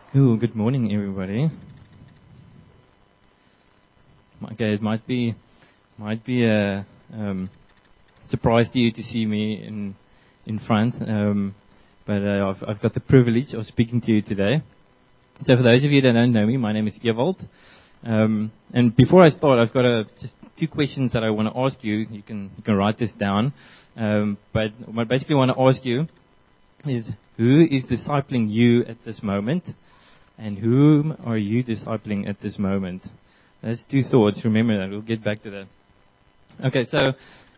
Cool. Good morning, everybody. Okay, it might be a surprise to you to see me in front, but I've got the privilege of speaking to you today. So, for those of you that don't know me, my name is Ewald, and before I start, I've got just two questions that I want to ask you. You can write this down, but what I basically want to ask you is, who is discipling you at this moment? And whom are you discipling at this moment? That's two thoughts. Remember that. We'll get back to that. Okay, so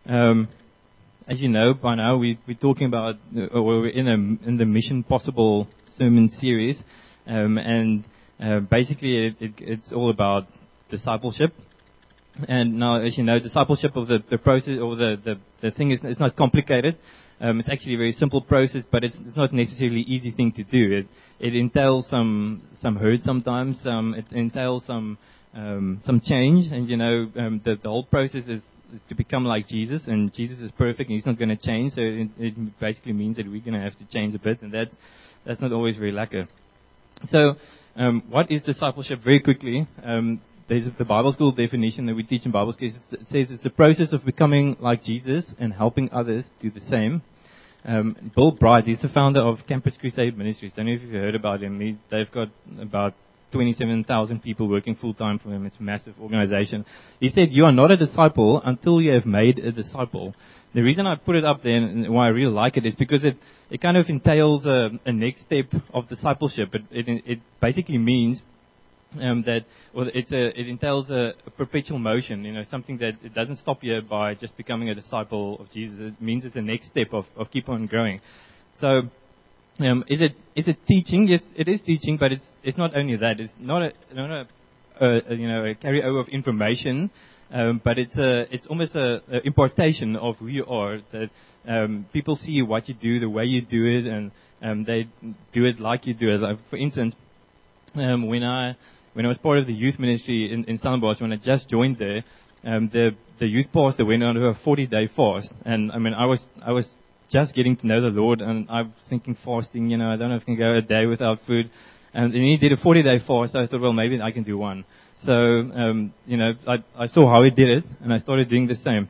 as you know by now, we're talking about, or we're in the Mission Possible sermon series, and basically it's all about discipleship. And now, as you know, discipleship of the process or the thing is not complicated. It's actually a very simple process, but it's not necessarily an easy thing to do. It entails some hurt sometimes. It entails some change, and the whole process is to become like Jesus, and Jesus is perfect, and He's not going to change. So it basically means that we're going to have to change a bit, and that's not always very lekker. So, what is discipleship? Very quickly. There's the Bible school definition that we teach in Bible school. It says it's the process of becoming like Jesus and helping others do the same. Bill Bright, he's the founder of Campus Crusade Ministries. I don't know if you've heard about him. They've got about 27,000 people working full-time for him. It's a massive organization. He said, you are not a disciple until you have made a disciple. The reason I put it up there and why I really like it is because it kind of entails a next step of discipleship. It basically means it entails a perpetual motion, something that it doesn't stop you by just becoming a disciple of Jesus. It means it's the next step of keep on growing. So, is it teaching? Yes, it is teaching, but it's not only that. It's not a carryover of information, but it's almost a impartation of who you are. That people see what you do, the way you do it, and they do it like you do it. Like, for instance, when I was part of the youth ministry in Stellenbosch, when I just joined there, the youth pastor went on a 40-day fast. And I mean, I was just getting to know the Lord, and I was thinking fasting, I don't know if I can go a day without food. And then he did a 40-day fast, so I thought, well, maybe I can do one. So, I saw how he did it, and I started doing the same.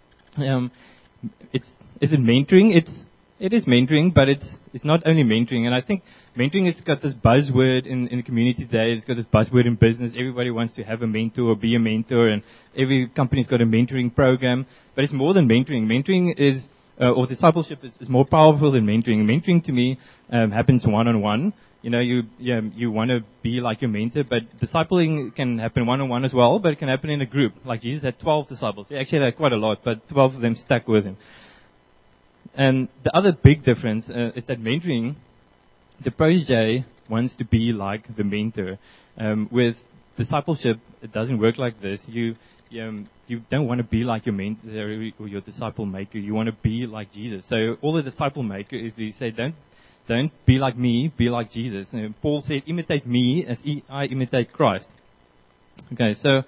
Is it mentoring? It is mentoring, but it's not only mentoring. And I think mentoring has got this buzzword in the community today. It's got this buzzword in business. Everybody wants to have a mentor or be a mentor, and every company's got a mentoring program. But it's more than mentoring. Mentoring is, or discipleship is more powerful than mentoring. Mentoring to me happens one-on-one. You want to be like your mentor, but discipling can happen one-on-one as well, but it can happen in a group. Like Jesus had 12 disciples. He actually had quite a lot, but 12 of them stuck with him. And the other big difference is that mentoring, the protege wants to be like the mentor. With discipleship, it doesn't work like this. You don't want to be like your mentor or your disciple maker. You want to be like Jesus. So all the disciple maker is you say, don't be like me, be like Jesus. And Paul said, imitate me as I imitate Christ. Okay, so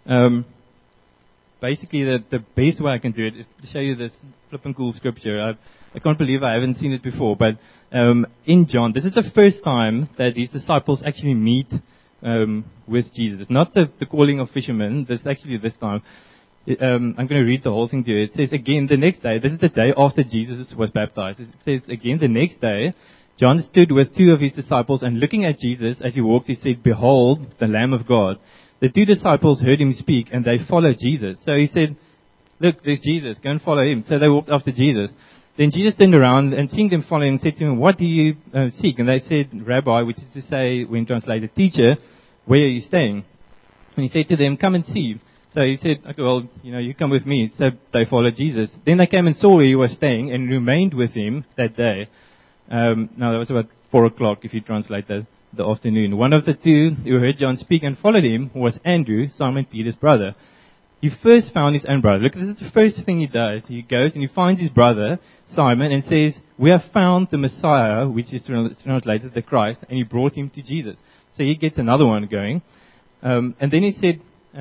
basically, the best way I can do it is to show you this flippin' cool scripture. I can't believe I haven't seen it before, but in John, this is the first time that these disciples actually meet with Jesus. It's not the calling of fishermen. This is actually this time. I'm going to read the whole thing to you. It says, again, the next day, this is the day after Jesus was baptized. It says, again, the next day, John stood with two of his disciples, and looking at Jesus as he walked, he said, behold, the Lamb of God. The two disciples heard him speak, and they followed Jesus. So he said, look, there's Jesus. Go and follow him. So they walked after Jesus. Then Jesus turned around and seeing them following and said to him, what do you seek? And they said, Rabbi, which is to say, when translated, teacher, where are you staying? And he said to them, come and see. So he said, okay, well, you come with me. So they followed Jesus. Then they came and saw where he was staying and remained with him that day. Now that was about 4 o'clock if you translate that. The afternoon. One of the two who heard John speak and followed him was Andrew, Simon Peter's brother. He first found his own brother. Look, this is the first thing he does. He goes and he finds his brother, Simon, and says, we have found the Messiah, which is translated the Christ, and he brought him to Jesus. So he gets another one going. And then he said,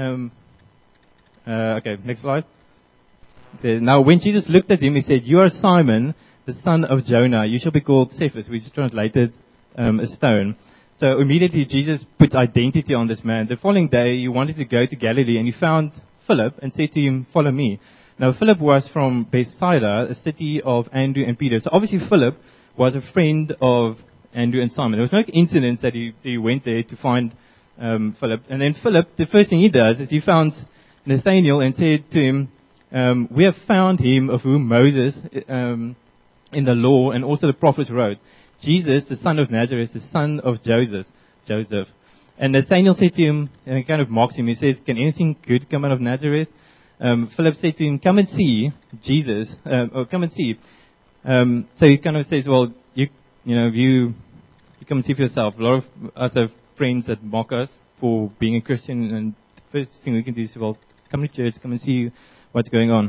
okay, next slide. He said, now when Jesus looked at him, he said, you are Simon, the son of Jonah. You shall be called Cephas, which is translated a stone. So immediately Jesus put identity on this man. The following day, he wanted to go to Galilee, and he found Philip and said to him, "Follow me." Now Philip was from Bethsaida, a city of Andrew and Peter. So obviously Philip was a friend of Andrew and Simon. There was no coincidence that he went there to find Philip. And then Philip, the first thing he does is he found Nathanael and said to him, "We have found him of whom Moses in the law and also the prophets wrote, Jesus, the son of Nazareth, the son of Joseph." And Nathanael said to him, and he kind of mocks him, he says, "Can anything good come out of Nazareth?" Philip said to him, "Come and see Jesus," or come and see. So he kind of says, "Well, you come and see for yourself." A lot of us have friends that mock us for being a Christian, and the first thing we can do is say, "Well, come to church, come and see what's going on."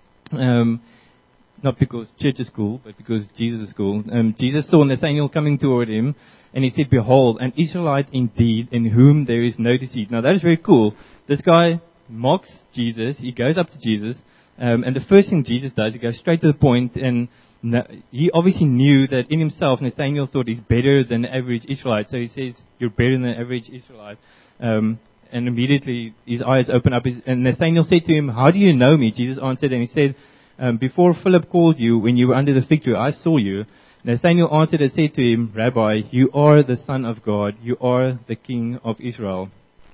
Not because church is cool, but because Jesus is cool. Jesus saw Nathanael coming toward him, and he said, "Behold, an Israelite indeed, in whom there is no deceit." Now that is very cool. This guy mocks Jesus. He goes up to Jesus, and the first thing Jesus does, he goes straight to the point, and he obviously knew that in himself, Nathanael thought he's better than the average Israelite. So he says, "You're better than the average Israelite." And immediately his eyes open up, and Nathanael said to him, "How do you know me?" Jesus answered, and he said, "Before Philip called you, when you were under the fig tree, I saw you." Nathanael answered and said to him, "Rabbi, you are the Son of God. You are the King of Israel."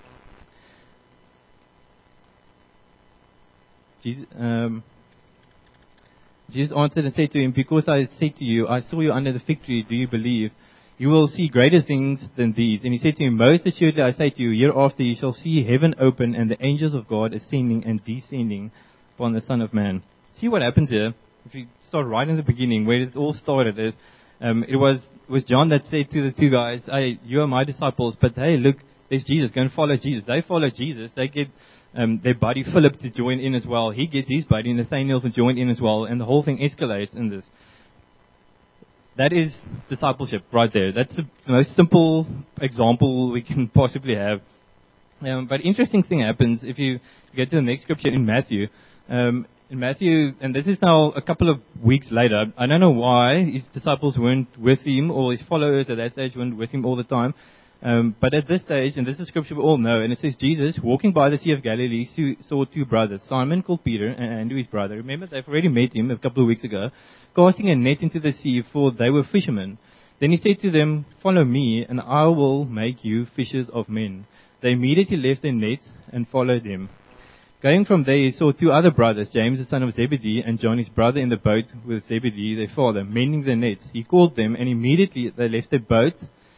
Jesus answered and said to him, "Because I said to you, I saw you under the fig tree, do you believe? You will see greater things than these." And he said to him, "Most assuredly I say to you, hereafter you shall see heaven open and the angels of God ascending and descending upon the Son of Man." See what happens here? If you start right in the beginning, where it all started is, it was John that said to the two guys, "Hey, you are my disciples, but hey, look, there's Jesus. Go and follow Jesus." They follow Jesus. They get their buddy Philip to join in as well. He gets his buddy Nathanael to join in as well, and the whole thing escalates in this. That is discipleship right there. That's the most simple example we can possibly have. But interesting thing happens if you get to the next scripture in Matthew. In Matthew, and this is now a couple of weeks later, I don't know why his disciples weren't with him, or his followers at that stage weren't with him all the time. But at this stage, and this is scripture we all know, and it says, Jesus, walking by the Sea of Galilee, saw two brothers, Simon called Peter and Andrew his brother. Remember, they've already met him a couple of weeks ago, casting a net into the sea, for they were fishermen. Then he said to them, "Follow me, and I will make you fishers of men." They immediately left their nets and followed him. Going from there, he saw two other brothers, James the son of Zebedee and John his brother, in the boat with Zebedee their father, mending their nets. He called them, and immediately they left their boat,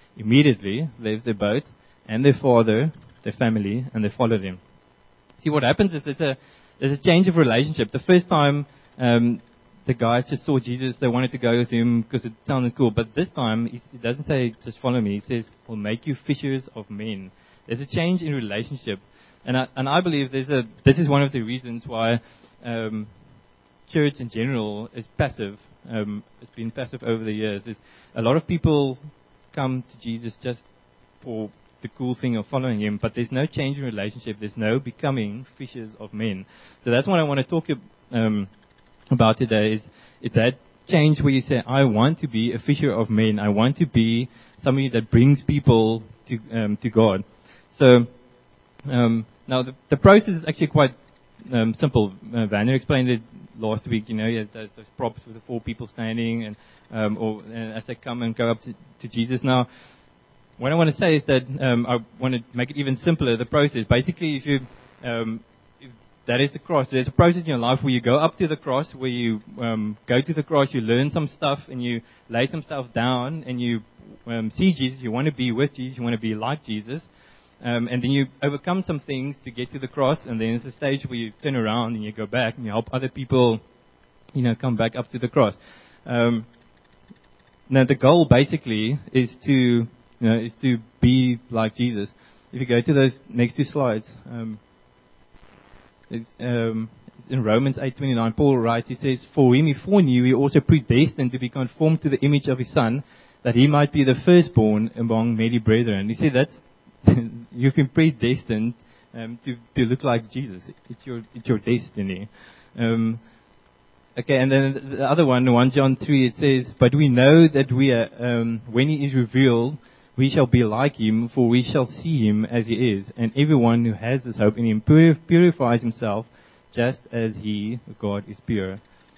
and their father, their family, and they followed him. See, what happens is there's a change of relationship. The first time the guys just saw Jesus, they wanted to go with him because it sounded cool. But this time, he doesn't say, "Just follow me." He says, "We'll make you fishers of men." There's a change in relationship. And I believe this is one of the reasons why church in general is passive. It's been passive over the years. Is a lot of people come to Jesus just for the cool thing of following him, but there's no change in relationship. There's no becoming fishers of men. So that's what I want to talk about today. Is that change where you say, "I want to be a fisher of men. I want to be somebody that brings people to God." So. Now the process is actually quite simple. Vanner explained it last week. You have those props with the 4 people standing, and as they come and go up to Jesus. Now, what I want to say is that I want to make it even simpler. The process, basically, if that is the cross. There's a process in your life where you go up to the cross, where you go to the cross, you learn some stuff, and you lay some stuff down, and you see Jesus. You want to be with Jesus. You want to be like Jesus. And then you overcome some things to get to the cross, and then there's a stage where you turn around and you go back and you help other people, come back up to the cross. Now the goal basically is to be like Jesus. If you go to those next 2 slides, it's in Romans 8:29, Paul writes, he says, "For him he foreknew, he also predestined to be conformed to the image of his Son, that he might be the firstborn among many brethren." You see, that's you've been predestined to look like Jesus. It's your destiny. Okay, and then the other one, 1 John 3, it says, "But we know that we are when he is revealed, we shall be like him, for we shall see him as he is. And everyone who has this hope in him purifies himself just as he, God, is pure.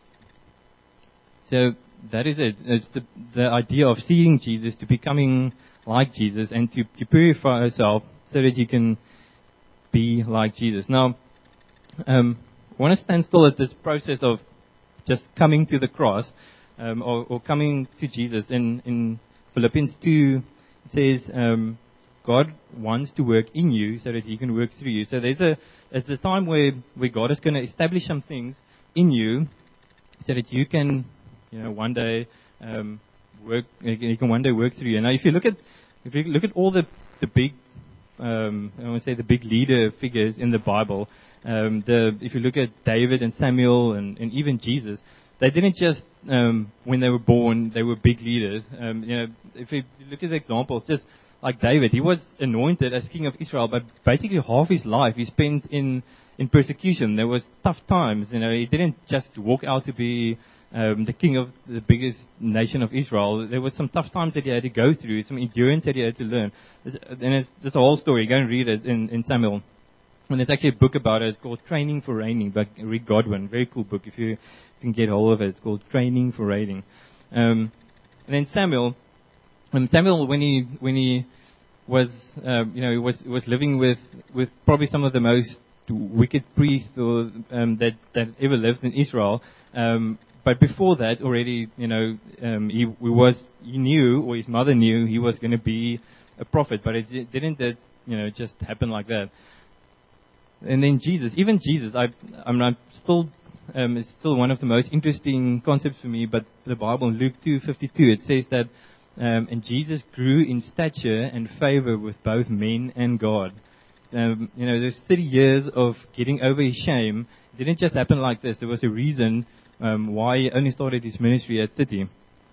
So that is it. It's the idea of seeing Jesus, to becoming like Jesus, and to purify ourselves so that you can be like Jesus. Now, I want to stand still at this process of just coming to the cross, or coming to Jesus. In Philippians 2, it says, God wants to work in you so that he can work through you. So there's a time where God is going to establish some things in you so that you can, one day, he can one day work through you. Now, if you look at all the big, I want to say the big leader figures in the Bible, if you look at David and Samuel and even Jesus, they didn't just, when they were born, they were big leaders. If you look at the examples, just like David, he was anointed as king of Israel, but basically half his life he spent in persecution. There was tough times. He didn't just walk out to be the king of the biggest nation of Israel. There was some tough times that he had to go through, some endurance that he had to learn. And it's a whole story. Go and read it in Samuel. And there's actually a book about it called Training for Reigning by Rick Godwin. Very cool book if you can get hold of it. It's called Training for Reigning. And then Samuel, when he was, he was living with probably some of the most wicked priests that ever lived in Israel. But before that, already, he knew, or his mother knew, he was going to be a prophet. But it didn't, just happen like that. And then Jesus, it's still one of the most interesting concepts for me. But the Bible, in Luke 2:52, it says that, and Jesus grew in stature and favor with both men and God. There's 30 years of getting over his shame. It didn't just happen like this. There was a reason why he only started his ministry at 30.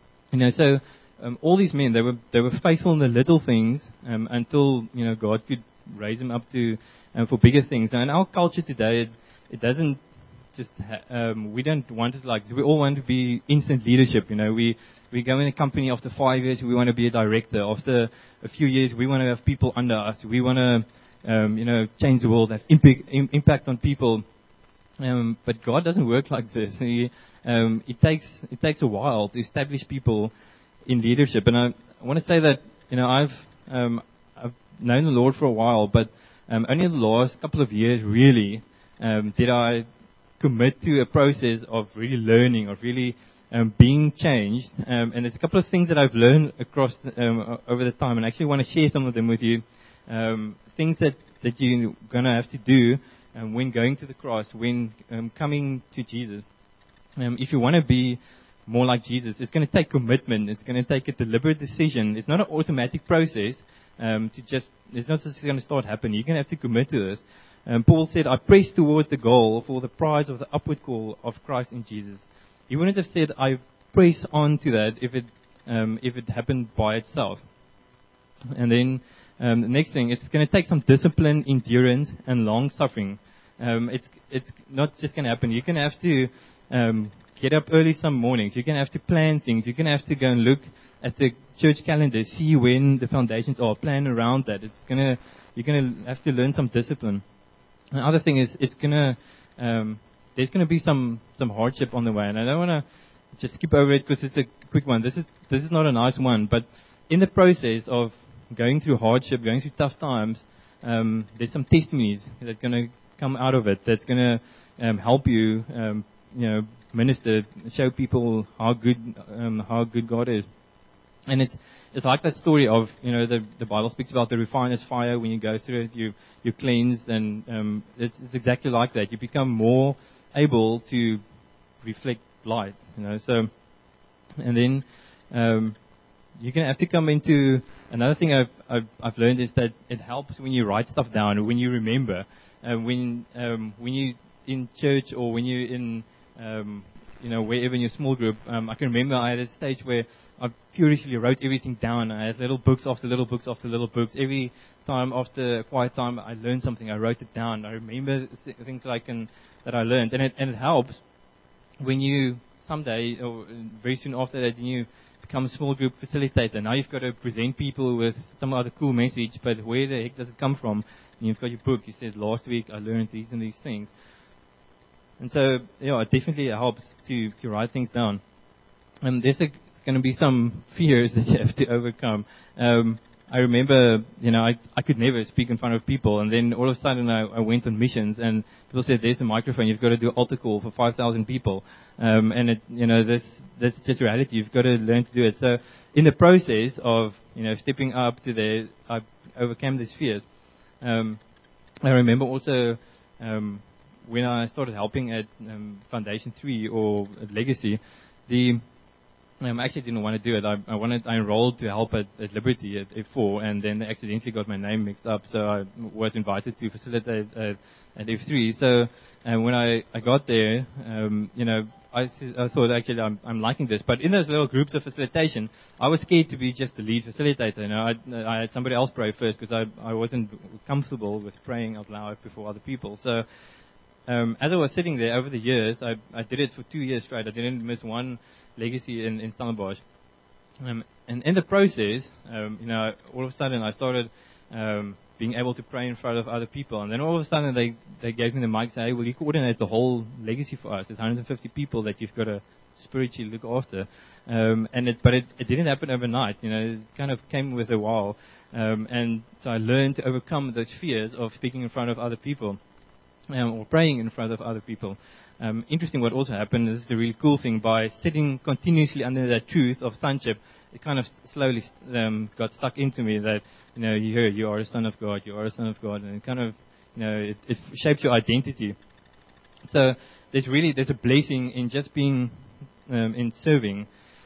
So all these men, they were faithful in the little things until God could raise them up to for bigger things. Now in our culture today, it doesn't just we don't want it like this. We all want to be instant leadership. We go in a company after 5 years, we want to be a director. After a few years, we want to have people under us. We want to change the world, have impact on people. But God doesn't work like this. It takes a while to establish people in leadership. And I want to say that I've known the Lord for a while, but only in the last couple of years really did I commit to a process of really learning, of really being changed. And there's a couple of things that I've learned across over the time, and I actually want to share some of them with you. Things that you're going to have to do when going to the cross, when coming to Jesus. If you want to be more like Jesus, it's going to take commitment. It's going to take a deliberate decision. It's not an automatic process. It's not just going to start happening. You're going to have to commit to this. Paul said, I press toward the goal for the prize of the upward call of Christ in Jesus. He wouldn't have said, I press on to that if it happened by itself. And then the next thing, it's going to take some discipline, endurance, and long suffering. It's not just going to happen. You're going to have to get up early some mornings. You're going to have to plan things. You're going to have to go and look at the church calendar, see when the foundations are, plan around that. You're going to have to learn some discipline. The other thing is, there's going to be some hardship on the way, and I don't want to just skip over it because it's a quick one. This is not a nice one, but in the process of going through hardship, going through tough times, there's some testimonies that are going to come out of it. That's going to help you, minister, show people how good God is. And it's like that story of, the Bible speaks about the refiner's fire. When you go through it, you're cleansed, and it's exactly like that. You become more able to reflect light, So, and then you're gonna have to come into another thing I've learned is that it helps when you write stuff down, when you remember, when you in church or when you're in wherever in your small group. I can remember I had a stage where I furiously wrote everything down. I had little books after little books after little books. Every time after a quiet time, I learned something. I wrote it down. I remember things that I learned, and it helps when you someday or very soon after that you become a small group facilitator. Now you've got to present people with some other cool message, but where the heck does it come from? And you've got your book. You said, last week I learned these and these things. And so, it definitely helps to write things down. And there's going to be some fears that you have to overcome. I remember, I could never speak in front of people, and then all of a sudden I went on missions, and people said, there's a microphone, you've got to do an altar call for 5,000 people. And that's just reality. You've got to learn to do it. So in the process of, stepping up to there, I overcame these fears. I remember also, when I started helping at Foundation 3 or at Legacy, I actually didn't want to do it. I enrolled to help at Liberty at F4, and then they accidentally got my name mixed up, so I was invited to facilitate at F3. So when I got there, I thought actually I'm liking this. But in those little groups of facilitation, I was scared to be just the lead facilitator. I had somebody else pray first because I wasn't comfortable with praying out loud before other people. So as I was sitting there over the years, I did it for 2 years straight. I didn't miss one Legacy in Stellenbosch. And in the process, all of a sudden I started being able to pray in front of other people. And then all of a sudden they gave me the mic and said, hey, will you coordinate the whole Legacy for us? There's 150 people that you've got to spiritually look after. But it didn't happen overnight. It kind of came with a while. And so I learned to overcome those fears of speaking in front of other people. Or praying in front of other people. Interesting what also happened, this is the really cool thing, by sitting continuously under that truth of sonship, it kind of slowly got stuck into me that, you hear, you are a son of God, you are a son of God, and it kind of, it shapes your identity. So there's a blessing in just being, in serving.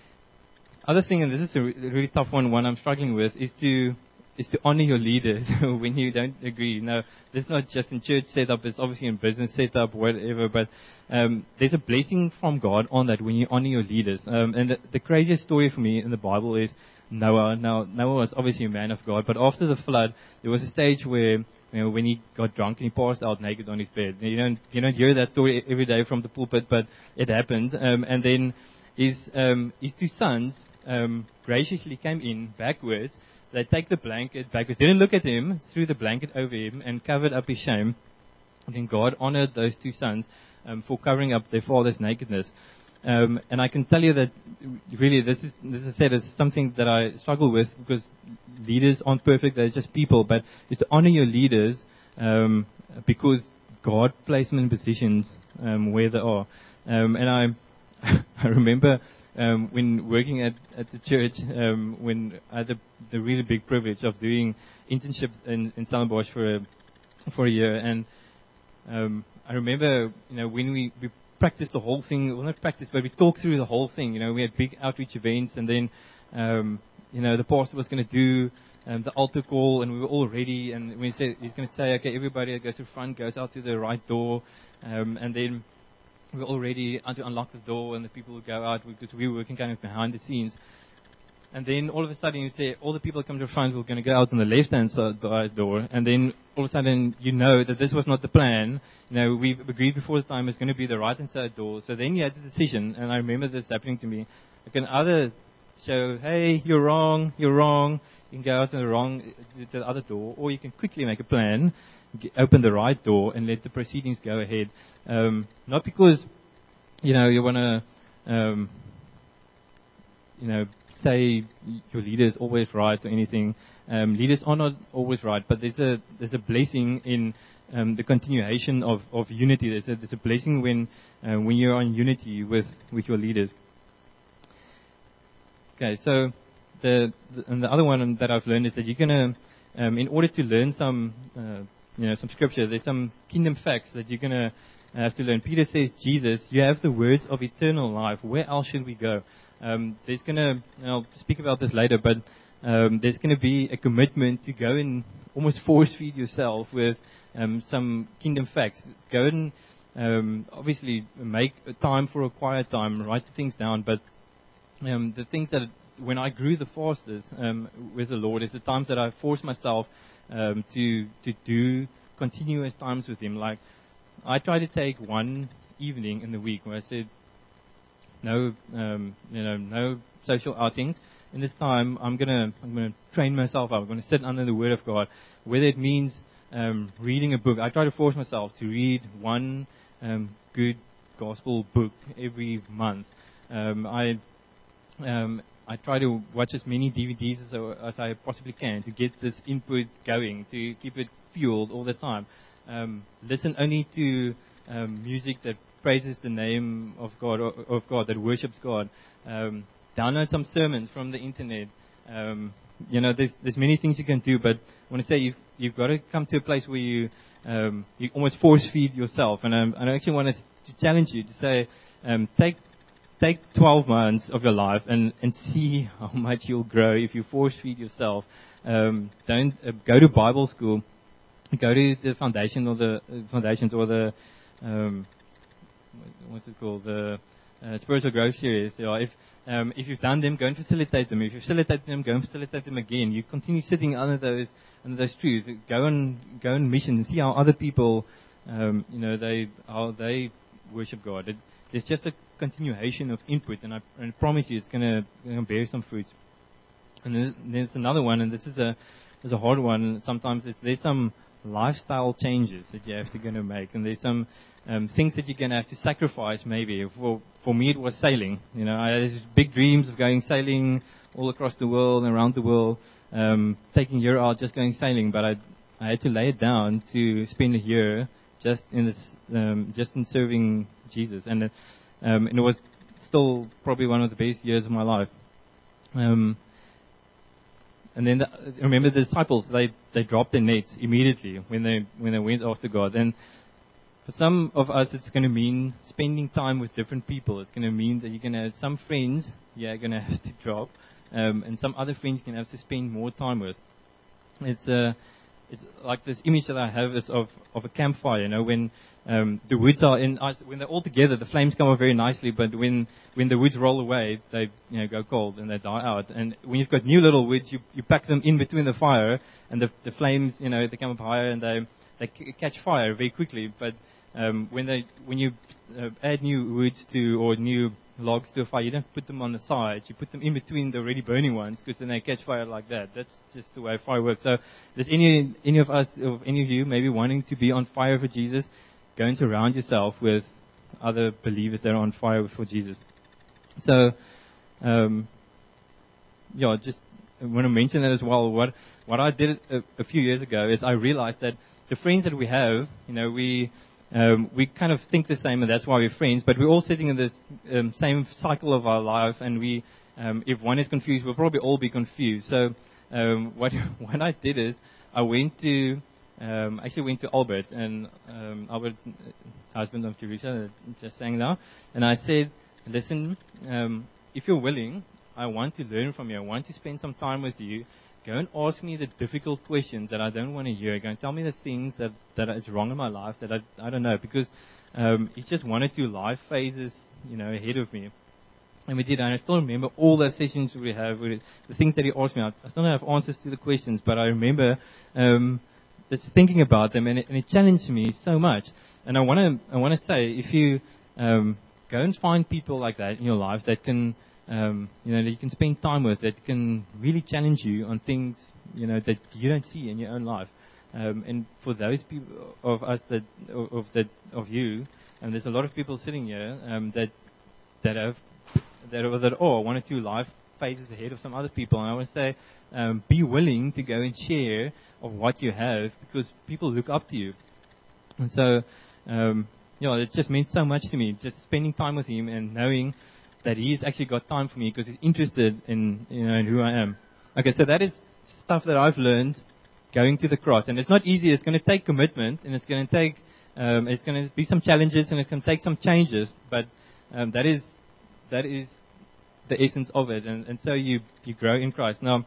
Other thing, and this is a really tough one I'm struggling with, is to honor your leaders when you don't agree. Now, this is not just in church setup, it's obviously in business setup, whatever, but there's a blessing from God on that when you honor your leaders. And the craziest story for me in the Bible is Noah. Now, Noah was obviously a man of God, but after the flood, there was a stage where, when he got drunk and he passed out naked on his bed. You don't hear that story every day from the pulpit, but it happened. And then his 2 sons graciously came in backwards. They take the blanket backwards, didn't look at him, threw the blanket over him and covered up his shame. And then God honored those 2 sons for covering up their father's nakedness. And I can tell you that really this is something that I struggle with, because leaders aren't perfect, they're just people, but is to honor your leaders because God placed them in positions where they are. And I remember when working at the church, when I had the really big privilege of doing internship in Stellenbosch for a year, and I remember, when we practiced the whole thing, well, not practice, but we talked through the whole thing. We had big outreach events, and then, the pastor was going to do the altar call, and we were all ready, and we said, he's going to say, okay, everybody that goes to the front goes out to the right door, and then we were all ready to unlock the door, and the people would go out, because we were working kind of behind the scenes. And then all of a sudden you say, all the people that come to the front, we're going to go out on the left-hand side door. And then all of a sudden that this was not the plan. We've agreed before the time it's going to be the right-hand side door. So then you had the decision, and I remember this happening to me. I can either show, hey, you're wrong. You can go out to the other door, or you can quickly make a plan, open the right door, and let the proceedings go ahead. Not because, you want to, say your leader is always right or anything. Leaders are not always right, but there's a blessing in the continuation of unity. There's a blessing when you're in unity with your leaders. Okay, so the other one that I've learned is that you're gonna, in order to learn some scripture, there's some kingdom facts that you're gonna have to learn. Peter says, Jesus, you have the words of eternal life. Where else should we go? There's gonna, I'll speak about this later, but there's gonna be a commitment to go and almost force feed yourself with some kingdom facts. Go and obviously make a time for a quiet time, write the things down, but the things that when I grew the fastest with the Lord is the times that I forced myself to do continuous times with Him. Like I try to take one evening in the week where I said, no social outings. In this time, I'm gonna train myself up. I'm gonna sit under the Word of God, whether it means reading a book. I try to force myself to read one good gospel book every month. I try to watch as many DVDs as I possibly can to get this input going, to keep it fueled all the time. Listen only to music that praises the name of God, that worships God. Download some sermons from the internet. There's many things you can do, but I want to say you've got to come to a place where you almost force feed yourself. And I actually want to challenge you to say, take 12 months of your life and see how much you'll grow if you force feed yourself. Don't go to Bible school. Go to the foundations or the what's it called, the spiritual growth series. If you've done them, go and facilitate them. If you facilitate them, go and facilitate them again. You continue sitting under those truths. Go on mission and see how other people, how they worship God. There's just a continuation of input, and I promise you, it's going to bear some fruits. And then there's another one, and this is a hard one. Sometimes there's some lifestyle changes that you have to going to make, and there's some things that you're going to have to sacrifice. Maybe for me, it was sailing. I had these big dreams of going sailing all across the world and around the world, taking a year out just going sailing. But I had to lay it down to spend a year just in serving Jesus, and it was still probably one of the best years of my life. And then remember the disciples, they dropped their nets immediately when they went after God. And for some of us, it's going to mean spending time with different people. It's going to mean that you're going to have some friends you're going to have to drop, and some other friends you're going to have to spend more time with. It's like this image that I have is of a campfire. When the woods are when they're all together, the flames come up very nicely. But when the woods roll away, they go cold and they die out. And when you've got new little woods, you pack them in between the fire, and the flames, they come up higher and they catch fire very quickly. But when you add new woods or new logs to a fire, you don't put them on the sides. You put them in between the already burning ones, because then they catch fire like that. That's just the way fire works. So, there's any of us, or any of you, maybe wanting to be on fire for Jesus, go and surround yourself with other believers that are on fire for Jesus. So, just I want to mention that as well. What I did a few years ago is I realized that the friends that we have, we kind of think the same, and that's why we're friends, but we're all sitting in this same cycle of our life, and if one is confused, we'll probably all be confused. So what I did is I went to Albert, and Albert, husband of Teresa, just sang now, and I said, listen, if you're willing, I want to learn from you. I want to spend some time with you. Go and ask me the difficult questions that I don't want to hear. Go and tell me the things that is wrong in my life that I don't know, because it's just one or two life phases, ahead of me. And we did, and I still remember all those sessions we have, the things that he asked me. I still don't have answers to the questions, but I remember just thinking about them, and it challenged me so much. And I want to say, if you go and find people like that in your life that can, that you can spend time with, that can really challenge you on things, that you don't see in your own life. And for those people of us of you, and there's a lot of people sitting here that are one or two life phases ahead of some other people. And I want to say, be willing to go and share of what you have, because people look up to you. And so, it just meant so much to me, just spending time with him and knowing that he's actually got time for me because he's interested in who I am. Okay, so that is stuff that I've learned going to the cross, and it's not easy. It's going to take commitment, and it's going to take it's going to be some challenges, and it can take some changes. But that is the essence of it, and so you grow in Christ. Now,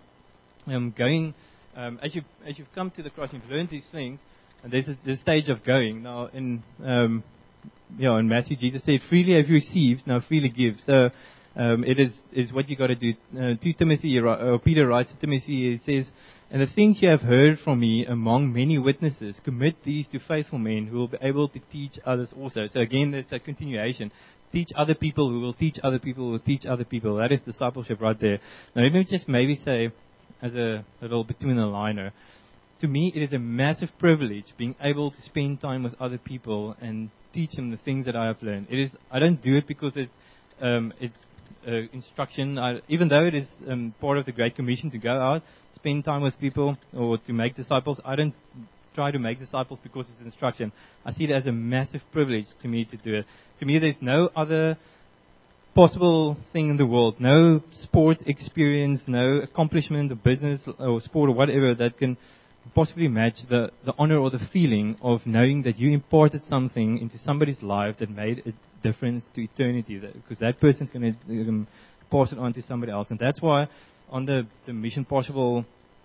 as you've come to the cross, you've learned these things, and there's this stage of going. Now in Matthew, Jesus said, "Freely have you received, now freely give." So it is what you got to do. To Timothy, or Peter writes to Timothy, he says, "And the things you have heard from me among many witnesses, commit these to faithful men who will be able to teach others also." So again, there's a continuation. teach other people who will teach other people who will teach other people. That is discipleship right there. Now let me just maybe say, as a little between the liner, to me it is a massive privilege being able to spend time with other people and teach them the things that I have learned. I don't do it because it's instruction. Even though it is part of the Great Commission to go out, spend time with people or to make disciples, I don't try to make disciples because it's instruction. I see it as a massive privilege to me to do it. To me, there's no other possible thing in the world, no sport experience, no accomplishment of business or sport or whatever that can possibly match the honor or the feeling of knowing that you imparted something into somebody's life that made a difference to eternity, because that person's going to pass it on to somebody else. And that's why on the Mission Possible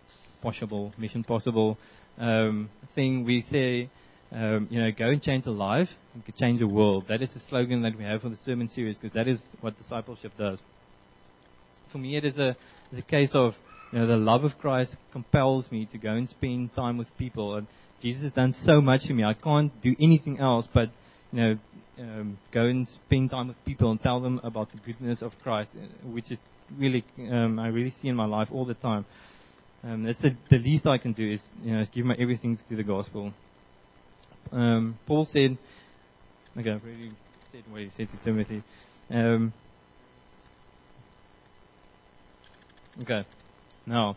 thing, we say, go and change a life, you can change the world. That is the slogan that we have for the sermon series, because that is what discipleship does. For me, it is a case of, the love of Christ compels me to go and spend time with people. And Jesus has done so much for me. I can't do anything else but, go and spend time with people and tell them about the goodness of Christ, which is really, I really see in my life all the time. That's the least I can do is give my everything to the gospel. Paul said, okay, I've already said what he said to Timothy. Okay, now,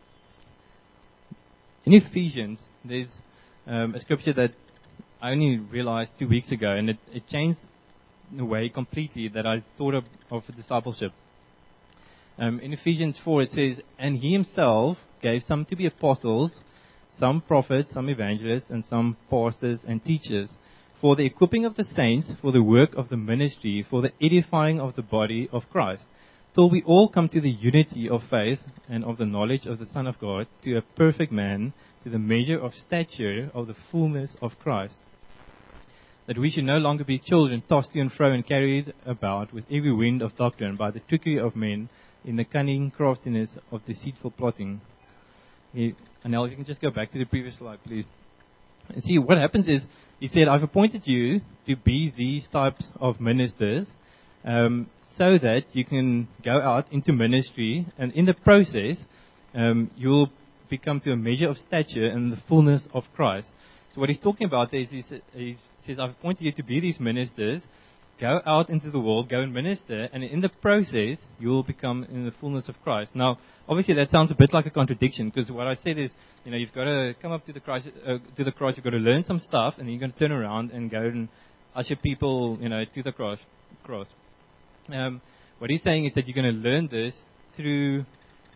in Ephesians, there's a scripture that I only realized 2 weeks ago, and it changed the way completely that I thought of discipleship. In Ephesians 4, it says, "And he himself gave some to be apostles, some prophets, some evangelists, and some pastors and teachers, for the equipping of the saints, for the work of the ministry, for the edifying of the body of Christ, till we all come to the unity of faith and of the knowledge of the Son of God, to a perfect man, to the measure of stature of the fullness of Christ, that we should no longer be children tossed to and fro and carried about with every wind of doctrine by the trickery of men, in the cunning craftiness of deceitful plotting." And now if you can just go back to the previous slide, please. And see, what happens is, he said, "I've appointed you to be these types of ministers, so that you can go out into ministry, and in the process, you'll become to a measure of stature and the fullness of Christ." So what he's talking about is, he says, "I've appointed you to be these ministers. Go out into the world, go and minister, and in the process, you will become in the fullness of Christ." Now, obviously, that sounds a bit like a contradiction, because what I said is, you've got to come up to the cross, you've got to learn some stuff, and then you're going to turn around and go and usher people, to the cross. What he's saying is that you're going to learn this through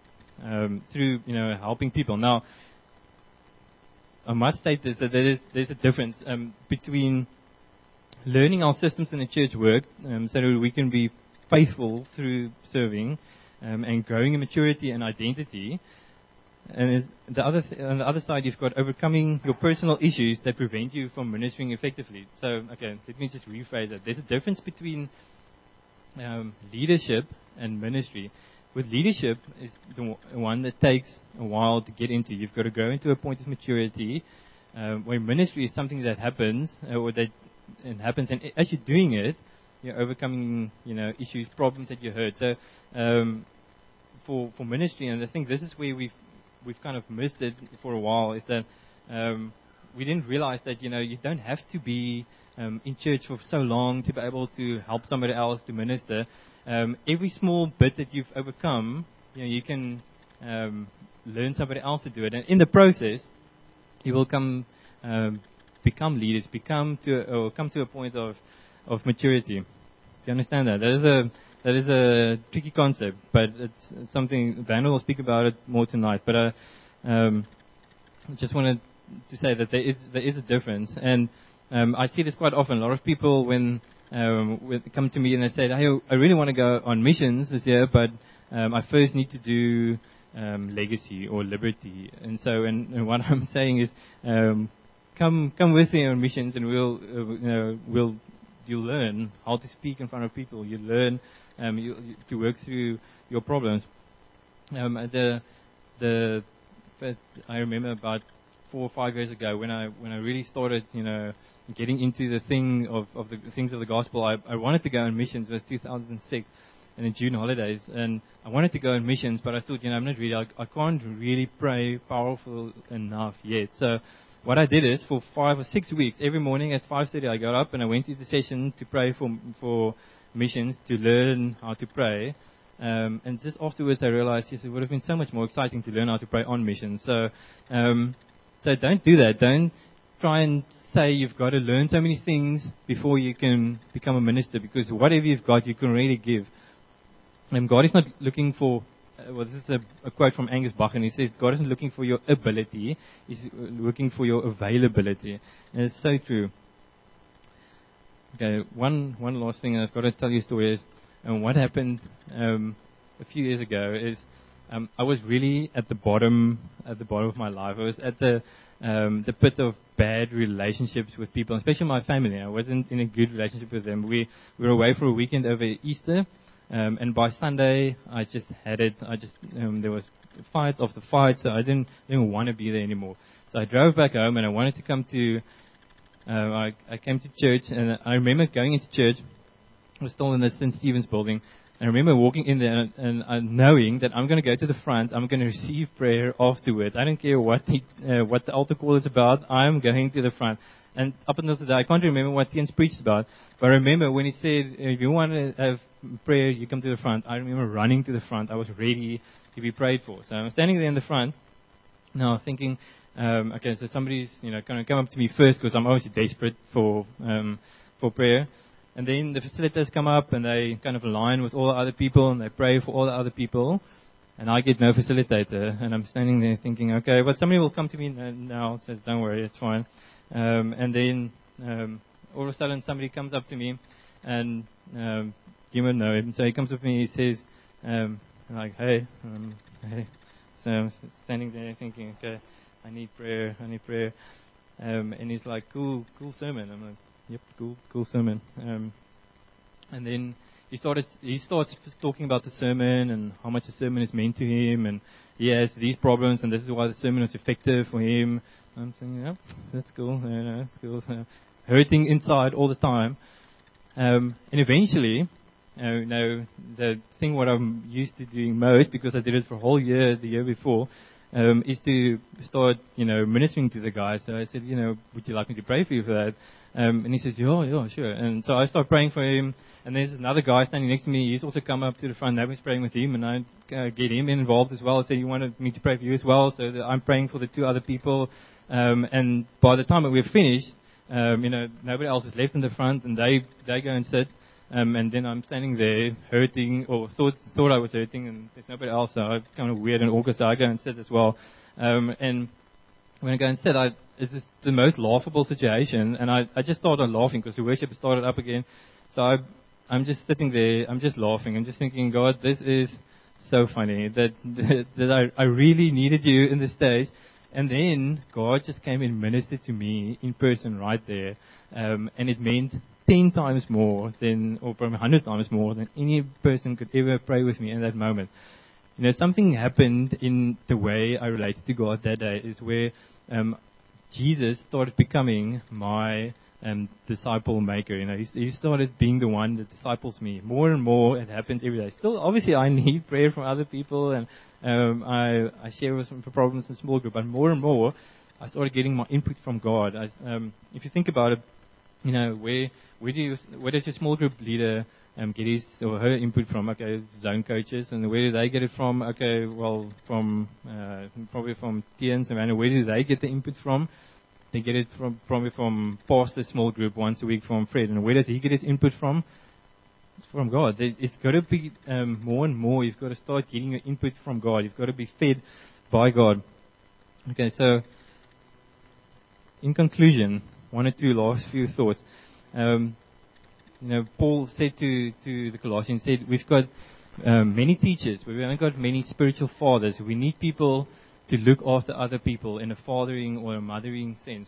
helping people. Now, I must state this, that there's a difference between learning our systems in the church work, so that we can be faithful through serving, and growing in maturity and identity. And on the other side, you've got overcoming your personal issues that prevent you from ministering effectively. So, okay, let me just rephrase that. There's a difference between leadership and ministry. With leadership is the one that takes a while to get into. You've got to grow into a point of maturity. Where ministry is something that happens, and as you're doing it, you're overcoming, issues, problems that you heard. So, for ministry, and I think this is where we've kind of missed it for a while, is that we didn't realize that, you don't have to be in church for so long to be able to help somebody else to minister. Every small bit that you've overcome, you can learn somebody else to do it, and in the process, you will become leaders, come to a point of maturity. Do you understand that? That is a tricky concept, but it's something Daniel will speak about it more tonight. But I just wanted to say that there is a difference, and I see this quite often. A lot of people when come to me and they say, "Hey, I really want to go on missions this year, but I first need to do legacy or liberty." And so, and what I'm saying is, come with me on missions, and you'll learn how to speak in front of people. You learn to work through your problems. I remember about 4 or 5 years ago when I really started, getting into the things of the gospel. I wanted to go on missions. It was 2006 in the June holidays, and I wanted to go on missions, but I thought, I'm not really, I can't really pray powerful enough yet. So what I did is for 5 or 6 weeks, every morning at 5:30 I got up and I went into session to pray for missions, to learn how to pray. And just afterwards I realized, yes, it would have been so much more exciting to learn how to pray on missions. So don't do that. Don't try and say you've got to learn so many things before you can become a minister, because whatever you've got, you can really give. And God is not looking for, this is a quote from Angus Bach, and he says, God isn't looking for your ability, He's looking for your availability. And it's so true. Okay, one last thing I've got to tell you a story is, what happened a few years ago is, I was really at the bottom of my life. I was at the pit of bad relationships with people, especially my family. I wasn't in a good relationship with them. We were away for a weekend over Easter, and by Sunday I just had it. There was fight after fight, so I didn't want to be there anymore. So I drove back home, and I wanted to come to. I came to church, and I remember going into church. I was still in the St. Stephen's building. I remember walking in there and knowing that I'm going to go to the front. I'm going to receive prayer afterwards. I don't care what the altar call is about. I'm going to the front. And up until today, I can't remember what Tien's preached about. But I remember when he said, if you want to have prayer, you come to the front. I remember running to the front. I was ready to be prayed for. So I'm standing there in the front, now thinking, okay, so somebody's going to come up to me first, because I'm obviously desperate for prayer. And then the facilitators come up and they kind of align with all the other people and they pray for all the other people. And I get no facilitator. And I'm standing there thinking, okay, but somebody will come to me now and says, don't worry, it's fine. And then all of a sudden somebody comes up to me and you won't know him. So he comes up to me and he says, like, hey. So I'm standing there thinking, okay, I need prayer. And he's like, cool sermon. I'm like, yep, cool sermon. And then he starts talking about the sermon and how much the sermon is meant to him, and he has these problems, and this is why the sermon was effective for him. I'm saying, yep, that's cool. That's cool. Hurting inside all the time. And eventually, the thing what I'm used to doing most, because I did it for a whole year the year before, is to start, ministering to the guy. So I said, would you like me to pray for you for that? And he says, yeah, sure. And so I start praying for him, and there's another guy standing next to me. He's also come up to the front. I was praying with him, and I get him involved as well. I said, you wanted me to pray for you as well? So that I'm praying for the 2 other people. And by the time that we're finished, nobody else is left in the front, and they go and sit. And then I'm standing there hurting, or thought I was hurting, and there's nobody else, so I'm kind of weird and awkward, so I go and sit as well. And when I go and sit, it's just the most laughable situation, and I just started laughing because the worship started up again. So I'm just sitting there, I'm just laughing, I'm just thinking, God, this is so funny that I really needed you in the stage. And then God just came and ministered to me in person right there, and it meant 10 times more or probably 100 times more than any person could ever pray with me in that moment. Something happened in the way I related to God that day, is where Jesus started becoming my disciple maker. He started being the one that disciples me. More and more, it happens every day. Still, obviously, I need prayer from other people, and I share with some problems in small group. But more and more, I started getting my input from God. If you think about it, where does your small group leader get his or her input from? Okay, zone coaches. And where do they get it from? Okay, well, probably from Tien's and where do they get the input from? They get it probably from pastor small group once a week from Fred. And where does he get his input from? It's from God. It's got to be more and more. You've got to start getting your input from God. You've got to be fed by God. Okay, so in conclusion, 1 or 2 last few thoughts. Paul said to the Colossians, we've got many teachers, but we haven't got many spiritual fathers. We need people to look after other people in a fathering or a mothering sense.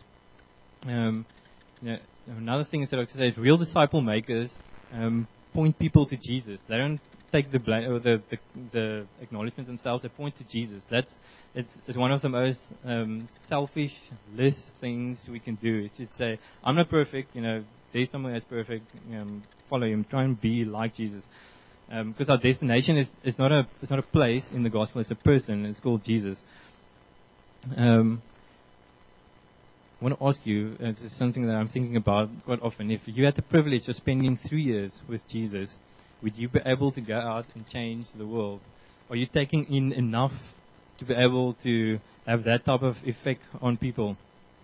Another thing is that I could say is real disciple makers point people to Jesus. They don't take the blame or the acknowledgement themselves. They point to Jesus. it's one of the most selfish things we can do. It's to say, I'm not perfect, there's someone that's perfect, follow him, try and be like Jesus. Because our destination is not a place in the gospel, it's a person, it's called Jesus. I want to ask you, this is something that I'm thinking about quite often, if you had the privilege of spending 3 years with Jesus, would you be able to go out and change the world? Are you taking in enough to be able to have that type of effect on people?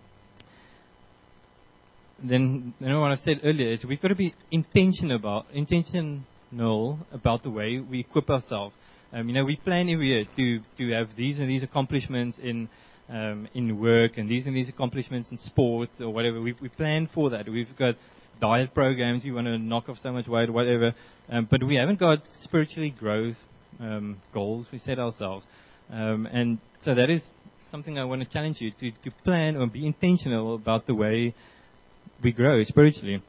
Then, what I said earlier is we've got to be intentional about the way we equip ourselves. We plan every year to have these and these accomplishments in work and these accomplishments in sports or whatever. We plan for that. We've got diet programs. You want to knock off so much weight or whatever. But we haven't got spiritually growth goals we set ourselves. And so that is something I want to challenge you to plan or be intentional about the way we grow spiritually.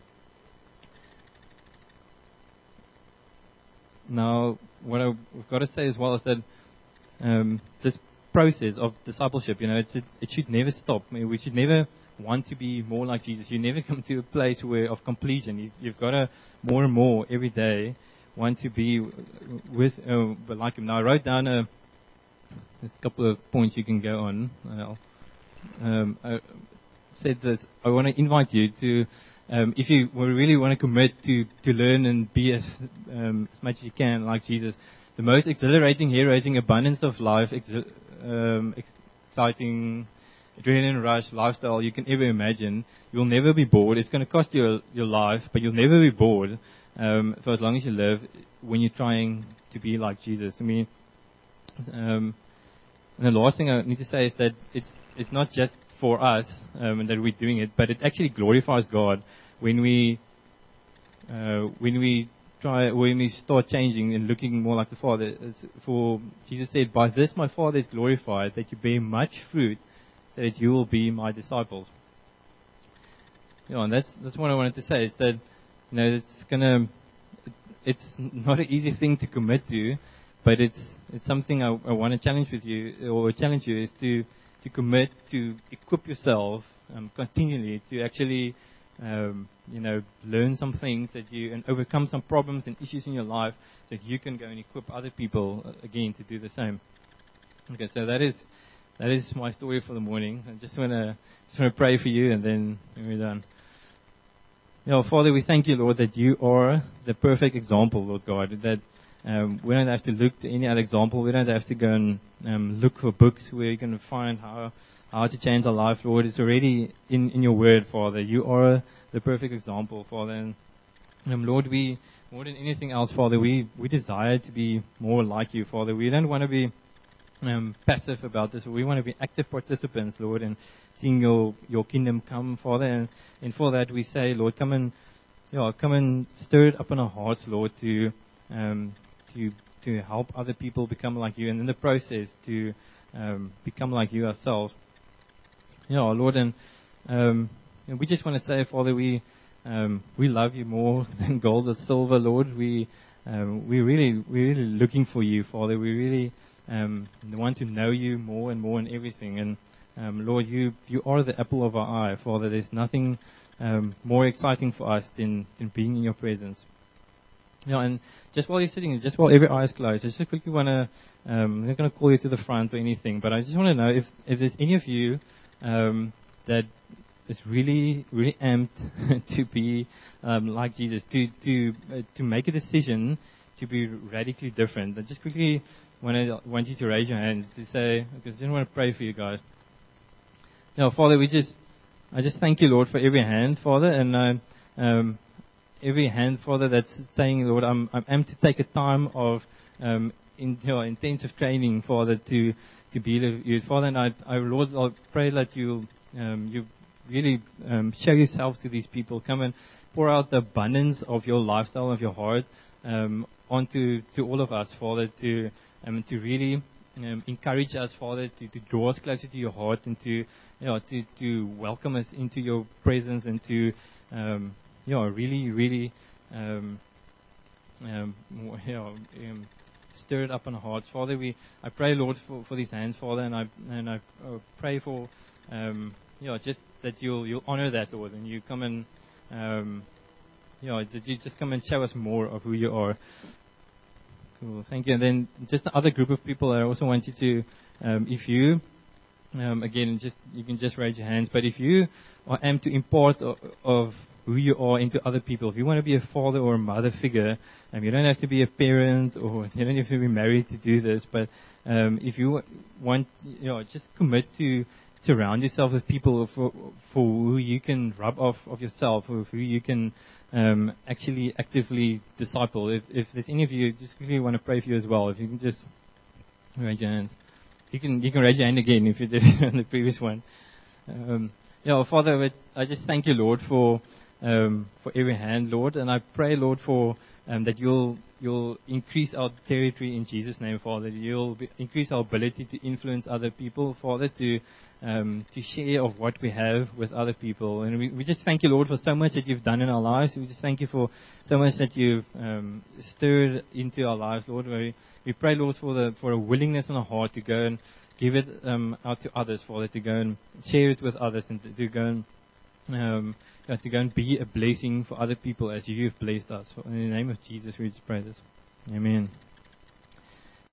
Now, what I've got to say as well is that this process of discipleship, it should never stop. I mean, we should never want to be more like Jesus. You never come to a place of completion. You've got to more and more every day want to be but like him. Now, I wrote down there's a couple of points you can go on. I said this. I want to invite you to, if you really want to commit to learn and be as much as you can like Jesus, the most exhilarating, hair-raising abundance of life, exciting, adrenaline rush lifestyle you can ever imagine. You'll never be bored. It's going to cost you your life, but you'll never be bored for as long as you live when you're trying to be like Jesus. I mean, and the last thing I need to say is that it's not just for us that we're doing it, but it actually glorifies God when we start changing and looking more like the Father. For Jesus said, "By this my Father is glorified, that you bear much fruit, so that you will be my disciples." And that's what I wanted to say. Is that it's not an easy thing to commit to, but it's something I want to challenge you is to commit to equip yourself continually to actually learn some things and overcome some problems and issues in your life so that you can go and equip other people again to do the same. Okay, so that is my story for the morning. I just want to pray for you and then we're done. Father, we thank you, Lord, that you are the perfect example, Lord God, that we don't have to look to any other example. We don't have to go and look for books where you can find how to change our life, Lord. It's already in your word, Father. You are the perfect example, Father. And Lord, we, more than anything else, Father, we desire to be more like you, Father. We don't want to be passive about this. We want to be active participants, Lord, and seeing your kingdom come, Father. And for that we say, Lord, come and stir it up in our hearts, Lord, to help other people become like you, and in the process to become like you ourselves. Lord, and we just want to say, Father, we love you more than gold or silver, Lord. We're really looking for you, Father. We really want to know you more and more in everything. And Lord, you are the apple of our eye, Father. There's nothing more exciting for us than being in your presence. And just while you're sitting, just while every eye is closed, I just quickly want to, I'm not going to call you to the front or anything, but I just want to know if there's any of you that is really amped to be like Jesus, to make a decision to be radically different. I just quickly want you to raise your hands to say, because I just want to pray for you guys. Father, I just thank you, Lord, for every hand, Father, and every hand, Father, that's saying, Lord, I'm amped to take a time of intensive training, Father, to be you, Father. And I Lord, I pray that you really show yourself to these people. Come and pour out the abundance of your lifestyle, of your heart, onto all of us, Father, to really encourage us, Father, to draw us closer to your heart and to welcome us into your presence and to really stir it up in our hearts. Father, I pray, Lord, for these hands, Father, and I pray for, just that you'll honor that, Lord, and you come and, that you just come and show us more of who you are. Cool, thank you. And then just the other group of people, I also want you to, if you, again, you can just raise your hands, but if you aim to impart of who you are into other people, if you want to be a father or a mother figure, you don't have to be a parent or you don't have to be married to do this, but if you want, just commit to surround yourself with people for who you can rub off of yourself, or who you can actually actively disciple. If there's any of you, just quickly want to pray for you as well. If you can just raise your hands. You can raise your hand again if you did it on the previous one. Father, I just thank you, Lord, for every hand, Lord, and I pray, Lord, for that you'll increase our territory in Jesus' name, Father. You'll increase our ability to influence other people, Father, to share of what we have with other people. And we just thank you, Lord, for so much that you've done in our lives. We just thank you for so much that you've stirred into our lives, Lord. We pray, Lord, for a willingness and a heart to go and give it out to others, Father, to go and share it with others, and to go and be a blessing for other people as you've blessed us. In the name of Jesus, we just pray this. Amen.